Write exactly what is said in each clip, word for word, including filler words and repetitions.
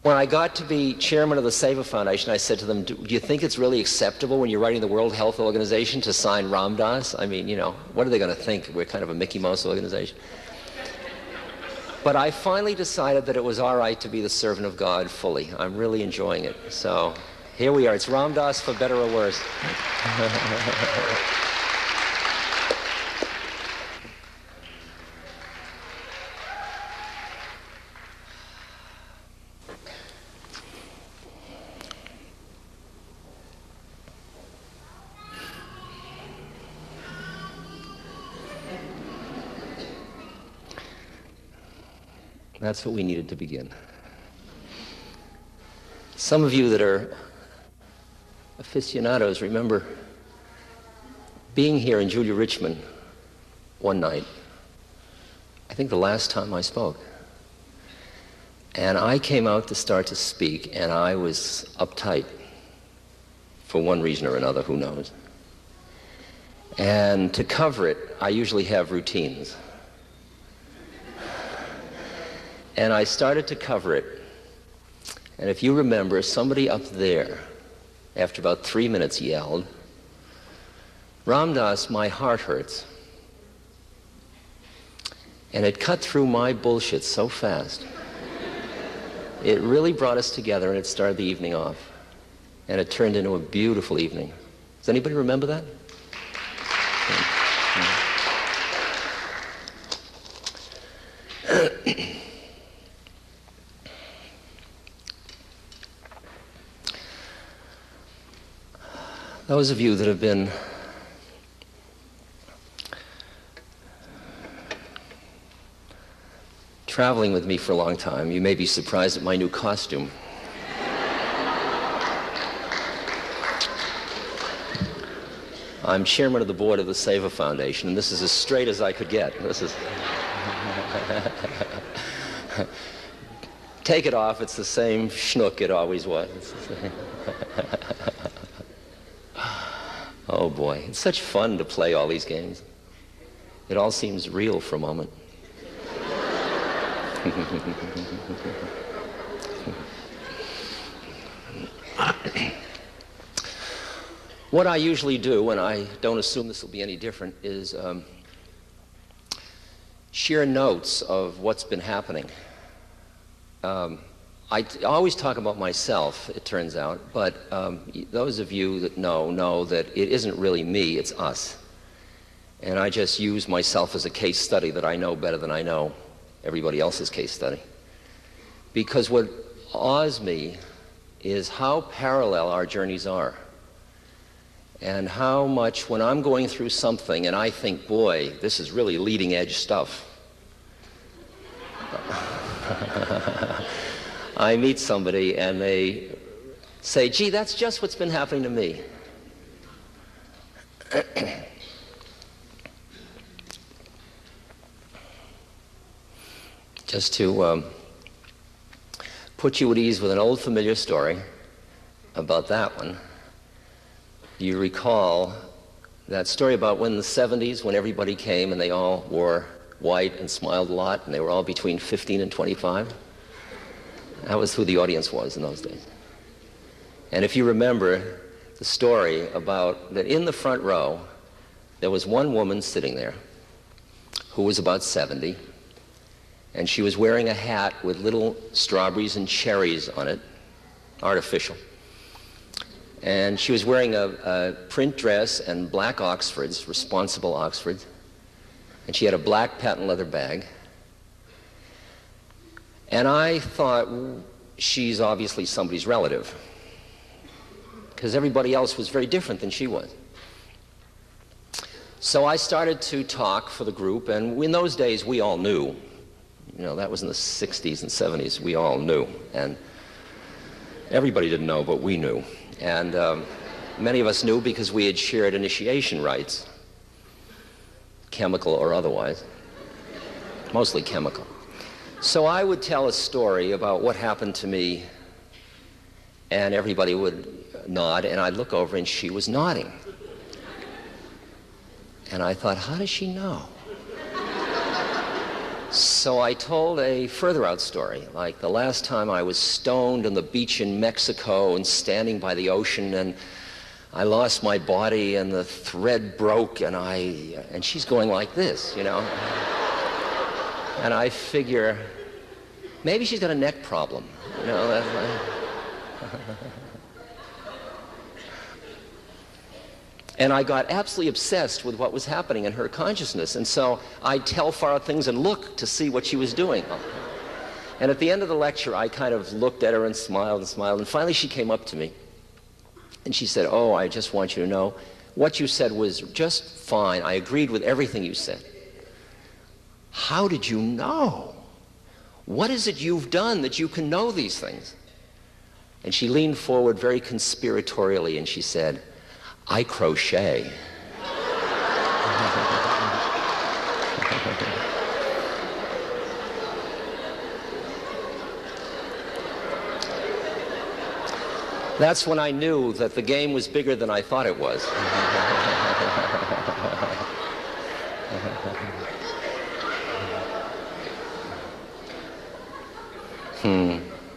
When I got to be chairman of the Seva Foundation, I said to them, do, do you think it's really acceptable when you're writing the World Health Organization to sign Ram Dass? I mean, you know, what are they going to think? We're kind of a Mickey Mouse organization. But I finally decided that it was all right to be the servant of God fully. I'm really enjoying it. So here we are. It's Ram Dass for better or worse. That's what we needed to begin. Some of you that are aficionados remember being here in Julia Richmond one night, I think the last time I spoke. And I came out to start to speak, and I was uptight for one reason or another, who knows. And to cover it, I usually have routines. And I started to cover it. And if you remember, somebody up there, after about three minutes, yelled, "Ram Dass, my heart hurts." And it cut through my bullshit so fast. It really brought us together, and it started the evening off. And it turned into a beautiful evening. Does anybody remember that? Those of you that have been traveling with me for a long time, you may be surprised at my new costume. I'm chairman of the board of the Seva Foundation, and this is as straight as I could get. This is... Take it off, it's the same schnook it always was. Oh boy, it's such fun to play all these games. It all seems real for a moment. What I usually do, and I don't assume this will be any different, is um, share notes of what's been happening. Um, I t always talk about myself, it turns out, but um, those of you that know, know that it isn't really me, it's us. And I just use myself as a case study that I know better than I know everybody else's case study. Because what awes me is how parallel our journeys are. And how much, when I'm going through something and I think, boy, this is really leading edge stuff, I meet somebody and they say, gee, that's just what's been happening to me. Just to um, put you at ease with an old familiar story about that one. Do you recall that story about when in the seventies, when everybody came and they all wore white and smiled a lot, and they were all between fifteen and twenty-five? That was who the audience was in those days. And if you remember the story about that in the front row, there was one woman sitting there who was about seventy, and she was wearing a hat with little strawberries and cherries on it, artificial. And she was wearing a, a print dress and black Oxfords, responsible Oxfords, and she had a black patent leather bag. And I thought, she's obviously somebody's relative, because everybody else was very different than she was. So I started to talk for the group, and in those days we all knew. You know, that was in the sixties and seventies, we all knew. And everybody didn't know, but we knew. And um, many of us knew because we had shared initiation rites, chemical or otherwise, mostly chemical. So I would tell a story about what happened to me, and everybody would nod, and I'd look over and she was nodding. And I thought, how does she know? So I told a further out story, like the last time I was stoned on the beach in Mexico and standing by the ocean, and I lost my body and the thread broke, and I, and she's going like this, you know. And I figure, maybe she's got a neck problem, you know. That's like... And I got absolutely obsessed with what was happening in her consciousness. And so I'd tell far out things and look to see what she was doing. And at the end of the lecture, I kind of looked at her and smiled and smiled. And finally, she came up to me. And she said, "Oh, I just want you to know, what you said was just fine. I agreed with everything you said. How did you know? What is it you've done that you can know these things?" And she leaned forward very conspiratorially and she said, "I crochet." That's when I knew that the game was bigger than I thought it was. hmm.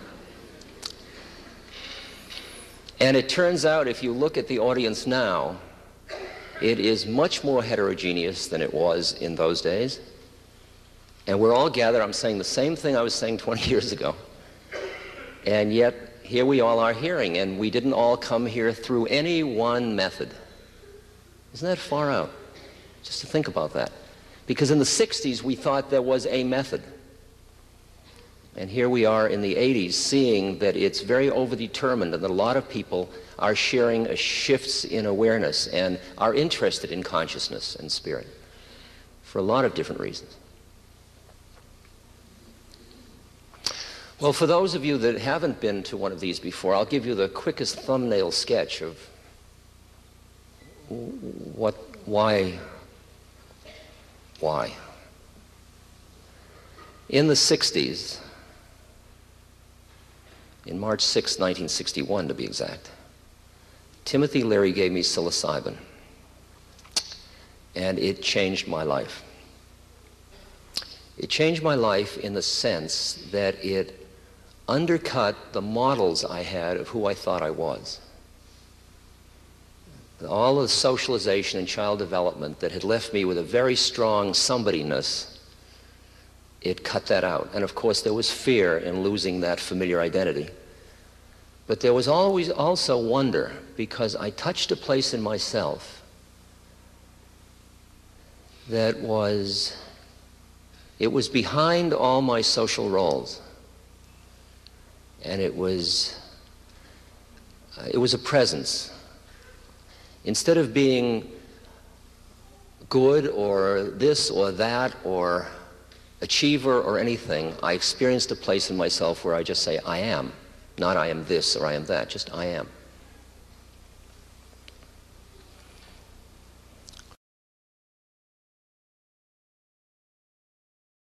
And it turns out, if you look at the audience now, it is much more heterogeneous than it was in those days. And we're all gathered, I'm saying the same thing I was saying twenty years ago. And yet, here we all are hearing, and we didn't all come here through any one method. Isn't that far out? Just to think about that. Because in the sixties, we thought there was a method. And here we are in the eighties, seeing that it's very overdetermined and that a lot of people are sharing shifts in awareness and are interested in consciousness and spirit for a lot of different reasons. Well, for those of you that haven't been to one of these before, I'll give you the quickest thumbnail sketch of what, why, why. In the sixties, in March sixth, nineteen sixty-one to be exact, Timothy Leary gave me psilocybin, and it changed my life. It changed my life in the sense that it undercut the models I had of who I thought I was. All the socialization and child development that had left me with a very strong somebodyness, it cut that out. And of course there was fear in losing that familiar identity. But there was always also wonder, because I touched a place in myself that was, it was behind all my social roles. And it was, uh, it was a presence. Instead of being good or this or that or achiever or anything, I experienced a place in myself where I just say, I am. Not I am this or I am that, just I am.